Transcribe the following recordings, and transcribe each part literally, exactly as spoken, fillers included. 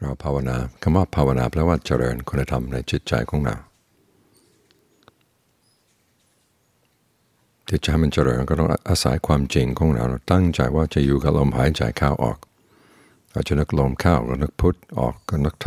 เราภาวนาคำว่าภาวนาแปลว่าเจริญคุณธรรมในจิตใจของเราที่จะให้มันเจริญก็ต้องอาศัยความจริงของเราเราตั้งใจว่าจะอยู่กับลมหายใจเข้าออกเราจะนึกลมเข้าก็นึกพุทออกก็นึกโท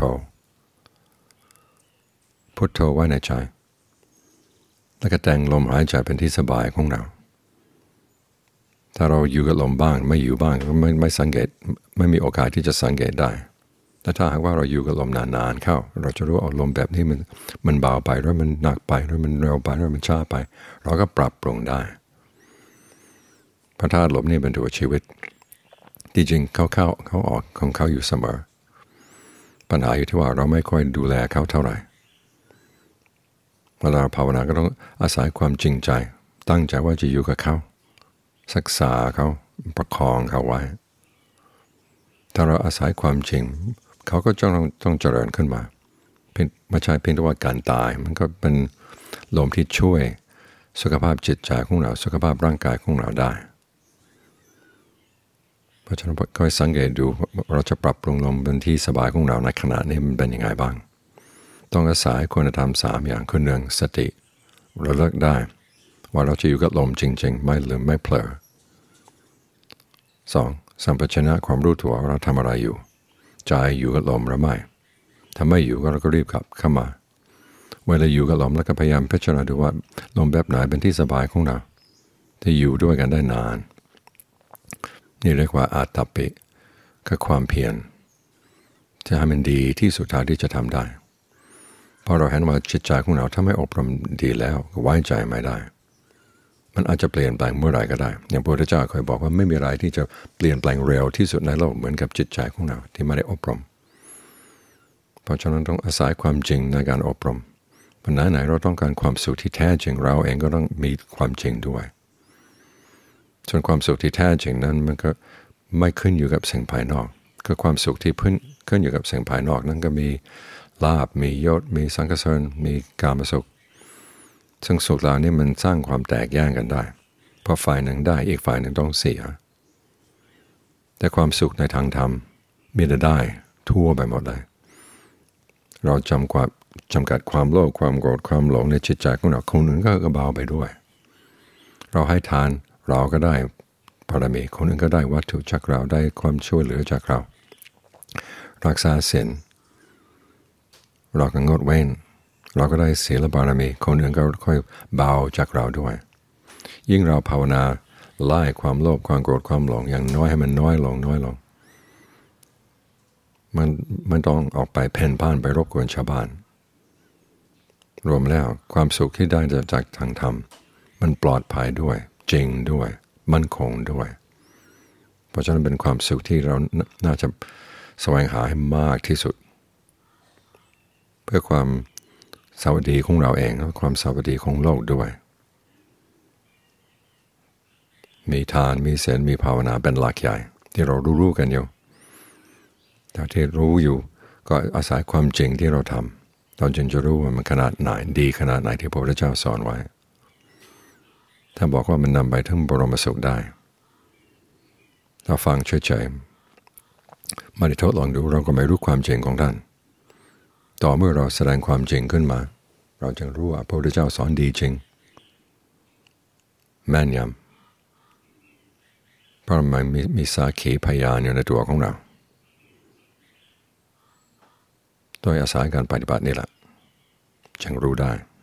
พุทโธไว้ในใจแล้วก็แต่งลมหายใจเป็นที่สบายของเราถ้าเราอยู่กับลมบ้างไม่อยู่บ้างก็ไม่ไม่สังเกตไม่มีโอกาสที่จะสังเกตได้แต่ถ้าหากว่าเราอยู่กับลมนานๆเข้าเราจะรู้ว่าลมแบบนี้มันมันเบาไปหรือมันหนักไปหรือมันเร็วไปหรือมันช้าไปเราก็ปรับปรุงได้เพราะธาตุลมนี่เป็นตัวชีวิตที่จริงเขาเข้าเขาออกของเขาอยู่เสมอปัญหาอยู่ที่ว่าเราไม่ค่อยดูแลเขาเท่าไหร่เวลาภาวนาก็ต้องอาศัยความจริงใจตั้งใจว่าจะอยู่กับเขาศึกษาเขาประคองเขาไว้ถ้าเราอาศัยความจริงเขาก็จะต้องต้องเจริญขึ้นมาเป็นไม่ใช่เพียงแต่ว่าการตายมันก็เป็นลมที่ช่วยสุขภาพจิตใจของเราสุขภาพร่างกายของเราได้เพราะฉะนั้นก็สังเกตดูเราจะปรับปรุงลมเป็นที่สบายของเราในขณะนี้มันเป็นยังไงบ้างต้องอาศัยคุณธรรมสามอย่างคือหนึ่งสติเราเลิกได้ว่าเราจะอยู่กับลมจริงๆไม่ลืมไม่เผลอสองสัมปชัญญะความรู้ตัวว่าเราทำอะไรอยู่ใจอยู่กับลมหรือไม่ถ้าไม่อยู่ก็เราก็รีบกลับเข้ามาเวลาอยู่กับลมแล้วก็พยายามพิจารณาดูว่าลมแบบไหนเป็นที่สบายของเราที่อยู่ด้วยกันได้นานนี่เรียกว่าอาตัปปิคือความเพียรจะให้มันดีที่สุดเท่าที่จะทำได้เพราะเราเห็นว่าจิตใจของเราถ้าไม่อบรมดีแล้วไว้ใจไม่ได้มันอาจจะเปลี่ยนแปลงเมื่อไหร่ก็ได้อย่างพระพุทธเจ้าเคยบอกว่าไม่มีอะไรที่จะเปลี่ยนแปลงเร็วที่สุดในโลกเหมือนกับจิตใจของเราที่ไม่ได้อบรมเพราะฉะนั้นต้องอาศัยความจริงในการอบรมปัญหาไหนเราต้องการความสุขที่แท้จริงเราเองก็ต้องมีความจริงด้วยส่วนความสุขที่แท้จริงนั้นมันก็ไม่ขึ้นอยู่กับสิ่งภายนอกก็ความสุขที่พื้นขึ้นอยู่กับสิ่งภายนอกนั้นก็มีลาภมียศมีสังฆเสริญมีกามสุขซึ่งสุขเหล่านี้มันสร้างความแตกแยกกันได้เพราะฝ่ายหนึ่งได้อีกฝ่ายหนึ่งต้องเสียแต่ความสุขในทางธรรมมีแต่ได้ทั่วไปหมดเลยเราจำความจำกัดความโลภความโกรธความหลงในจิตใจของเราคนอื่นก็เบาไปด้วยเราให้ทานเราก็ได้บารมีคนอื่นก็ได้วัตถุจากเราได้ความช่วยเหลือจากเรารักษาศีลเราก็งดเว้นเราก็ได้ศีลบารมีคนอื่นก็ค่อยเบาจากเราด้วยยิ่งเราภาวนาไล่ความโลภความโกรธความหลงอย่างน้อยให้มันน้อยลงน้อยลงมันมันต้องออกไปเพ่นพ่านไปรบกวนชาวบ้านรวมแล้วความสุขที่ได้จากทางธรรมมันปลอดภัยด้วยจริงด้วยมั่นคงด้วยเพราะฉะนั้นเป็นความสุขที่เราน่าจะแสวงหาให้มากที่สุดเพื่อความสวัสดีของเราเองและความสวัสดีของโลกด้วยมีทานมีศีลมีภาวนาเป็นหลักใหญ่ที่เรารู้ๆกันอยู่แต่ที่รู้อยู่ก็อาศัยความจริงที่เราทำเราจึงจะรู้ว่ามันขนาดไหนดีขนาดไหนที่พระพุทธเจ้าสอนไว้ถ้าบอกว่ามันนำไปถึงบรมสุขได้เราฟังเฉยๆไม่ได้ทดลองดูเราก็ไม่รู้ความจริงของท่านต่อเมื่อเราแสดงความจริงขึ้นมาเราจึงรู้ว่าพระพุทธเจ้าสอนดีจริงแม่นยำเพราะมันมีมีสักขีพยานอยู่ในตัวของเราโดยอาศัยการปฏิบัตินี่แหละจึงรู้ได้